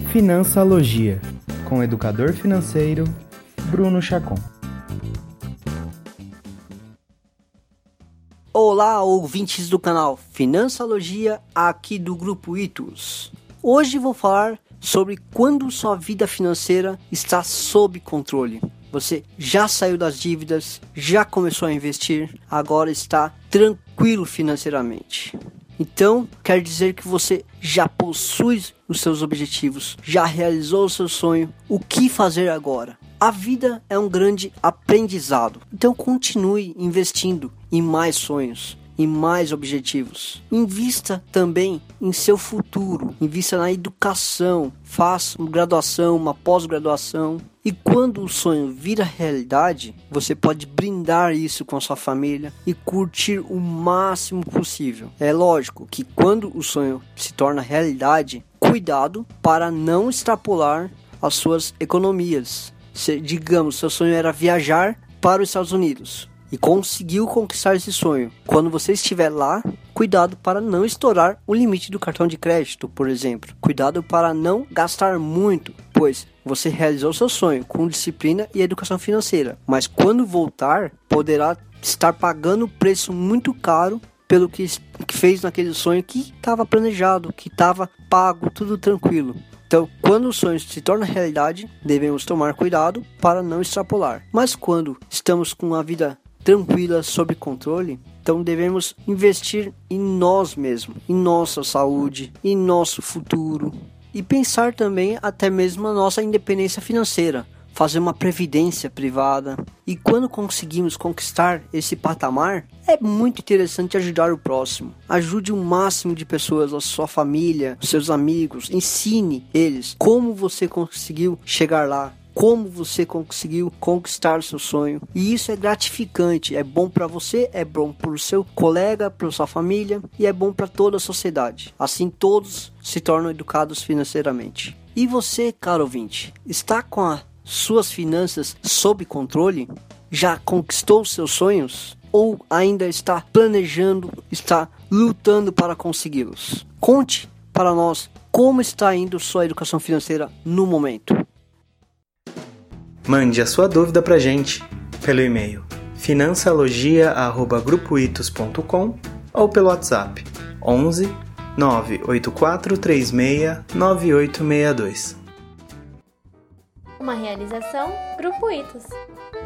Finançalogia, com o educador financeiro Bruno Chacon. Olá, ouvintes do canal Finançalogia, aqui do Grupo Itus. Hoje vou falar sobre quando sua vida financeira está sob controle. Você já saiu das dívidas, já começou a investir, agora está tranquilo financeiramente. Então, quer dizer que você já possui os seus objetivos, já realizou o seu sonho. O que fazer agora? A vida é um grande aprendizado. Então, continue investindo em mais sonhos, em mais objetivos. Invista também em seu futuro. Invista na educação. Faça uma graduação, uma pós-graduação. E quando o sonho vira realidade, você pode brindar isso com a sua família e curtir o máximo possível. É lógico que quando o sonho se torna realidade, cuidado para não extrapolar as suas economias. Digamos, seu sonho era viajar para os Estados Unidos e conseguiu conquistar esse sonho. Quando você estiver lá, cuidado para não estourar o limite do cartão de crédito, por exemplo. Cuidado para não gastar muito, pois você realizou seu sonho com disciplina e educação financeira. Mas quando voltar, poderá estar pagando um preço muito caro pelo que fez naquele sonho que estava planejado, que estava pago, tudo tranquilo. Então, quando o sonho se torna realidade, devemos tomar cuidado para não extrapolar. Mas quando estamos com a vida tranquila, sob controle, então devemos investir em nós mesmos, em nossa saúde, em nosso futuro e pensar também até mesmo na nossa independência financeira, fazer uma previdência privada. E quando conseguimos conquistar esse patamar, é muito interessante ajudar o próximo. Ajude o máximo de pessoas, a sua família, seus amigos, ensine eles como você conseguiu chegar lá, como você conseguiu conquistar o seu sonho. E isso é gratificante, é bom para você, é bom para o seu colega, para sua família e é bom para toda a sociedade. Assim todos se tornam educados financeiramente. E você, caro ouvinte, está com as suas finanças sob controle? Já conquistou os seus sonhos? Ou ainda está planejando, está lutando para consegui-los? Conte para nós como está indo sua educação financeira no momento. Mande a sua dúvida pra gente pelo e-mail finançalogia@grupoitus.com ou pelo WhatsApp 11 98436 9862. Uma realização Grupo Itus.